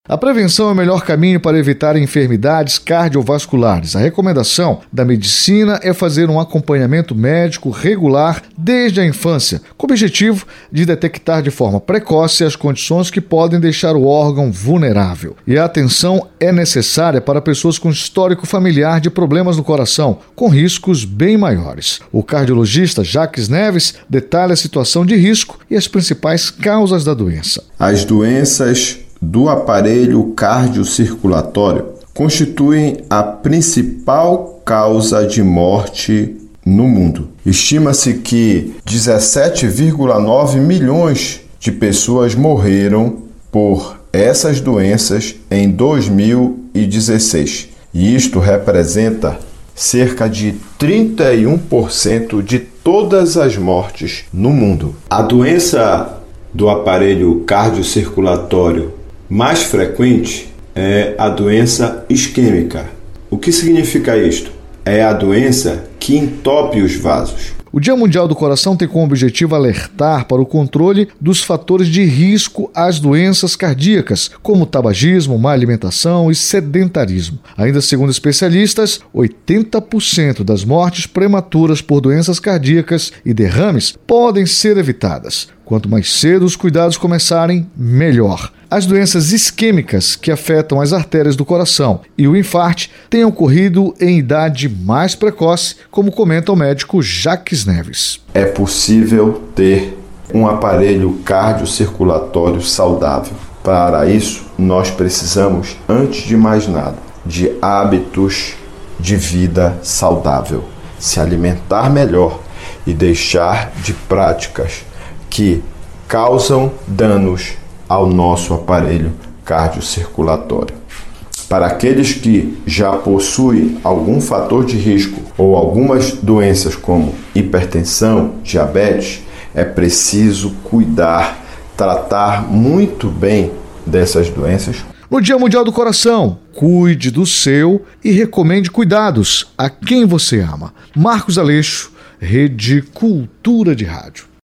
A prevenção é o melhor caminho para evitar enfermidades cardiovasculares. A recomendação da medicina é fazer um acompanhamento médico regular desde a infância, com o objetivo de detectar de forma precoce as condições que podem deixar o órgão vulnerável. E a atenção é necessária para pessoas com histórico familiar de problemas no coração, com riscos bem maiores. O cardiologista Jacques Neves detalha a situação de risco e as principais causas da doença. As doenças do aparelho cardiocirculatório constituem a principal causa de morte no mundo. Estima-se que 17,9 milhões de pessoas morreram por essas doenças em 2016. E isto representa cerca de 31% de todas as mortes no mundo. A doença do aparelho cardiocirculatório mais frequente é a doença isquêmica. O que significa isto? É a doença que entope os vasos. O Dia Mundial do Coração tem como objetivo alertar para o controle dos fatores de risco às doenças cardíacas, como tabagismo, má alimentação e sedentarismo. Ainda segundo especialistas, 80% das mortes prematuras por doenças cardíacas e derrames podem ser evitadas. Quanto mais cedo os cuidados começarem, melhor. As doenças isquêmicas, que afetam as artérias do coração, e o infarto têm ocorrido em idade mais precoce, como comenta o médico Jacques Neves. É possível ter um aparelho cardiocirculatório saudável. Para isso, nós precisamos, antes de mais nada, de hábitos de vida saudável, se alimentar melhor e deixar de práticas que causam danos ao nosso aparelho cardiocirculatório. Para aqueles que já possuem algum fator de risco ou algumas doenças como hipertensão, diabetes, é preciso cuidar, tratar muito bem dessas doenças. No Dia Mundial do Coração, cuide do seu e recomende cuidados a quem você ama. Marcos Aleixo, Rede Cultura de Rádio.